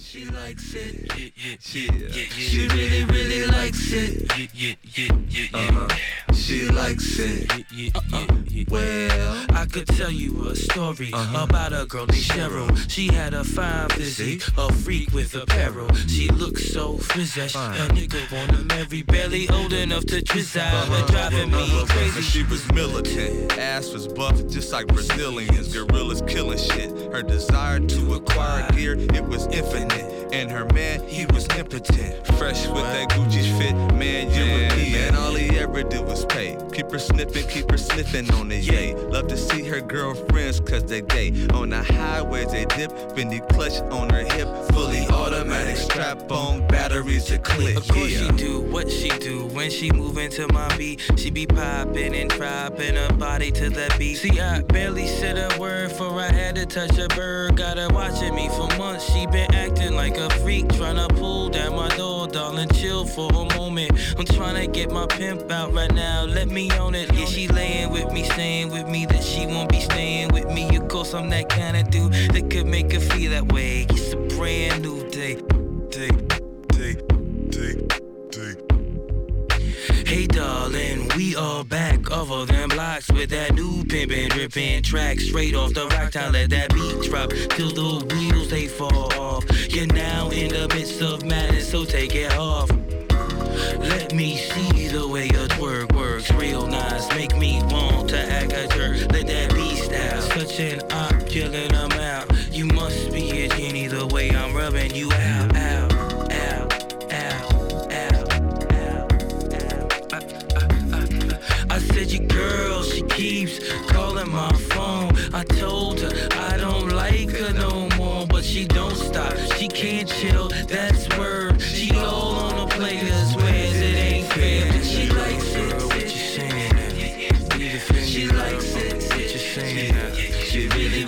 She likes it. She really, really likes it. She likes it. Well, I could tell you a story about a girl named Cheryl. She had a fine physique, a freak with apparel. She looked so fresh, a nigga wanna marry, barely old enough to trizz out, but driving me crazy. She was militant, ass was buff, just like Brazilians. Gorillas killing shit. Her desire to acquire gear, it was infinite. And her man, he was impotent. Fresh with that Gucci fit, man, European. Man, all he ever did was pay. Keep her sniffing on the yay. Love to see her girlfriends, cause they gay. On the highways they dip, Fendi clutch on her hip. Fully automatic, strap on, batteries to click. Of course she do what she do. When she move into my beat, she be popping and dropping her body to the beat. See, I barely said a word for I had to touch a bird. Got her watching me for months, she been acting like a freak, tryna pull down my door, darling, chill for a moment. I'm tryna get my pimp out right now, let me own it. Yeah, she laying with me, staying with me, that she won't be staying with me. Of course, I'm that kind of dude that could make her feel that way. It's a brand new day. Hey darling, we are back over them blocks with that new pimpin' drippin' track straight off the rock. Time let that beat drop till the wheels they fall off. You're now in the midst of madness, so take it off. Let me see the way your twerk works, real nice. Make me want to act a jerk. Let that beast out, such an op, killing them out. You must be a genie the way I'm rubbing you out. I said your girl, she keeps calling my phone. I told her I don't like her no more, but she don't stop. She can't chill, that's word. She all on the players, whereas it ain't fair. She likes it. What you saying? She likes it. What you saying? She really